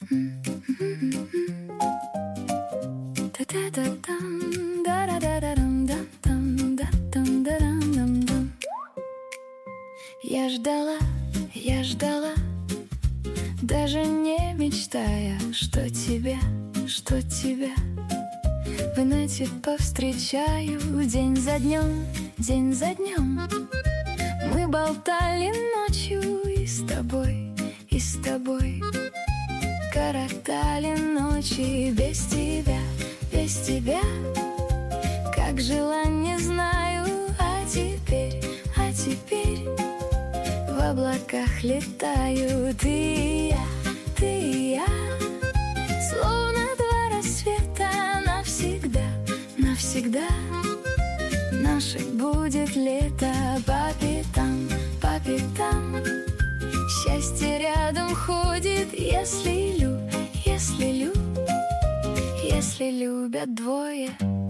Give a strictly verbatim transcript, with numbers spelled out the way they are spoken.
Я ждала, я ждала, даже не мечтая, что тебя, что тебя в инете повстречаю день за днем, день за днем. Мы болтали ночью и с тобой, и с тобой коротали ночи без тебя, без тебя. Как жила, не знаю, а теперь, а теперь в облаках летаю ты и я, ты и я. Словно два рассвета навсегда, навсегда. Наше будет лето по пятам, по пятам. Счастье рядом ходит, если люб, если люб, если любят двое.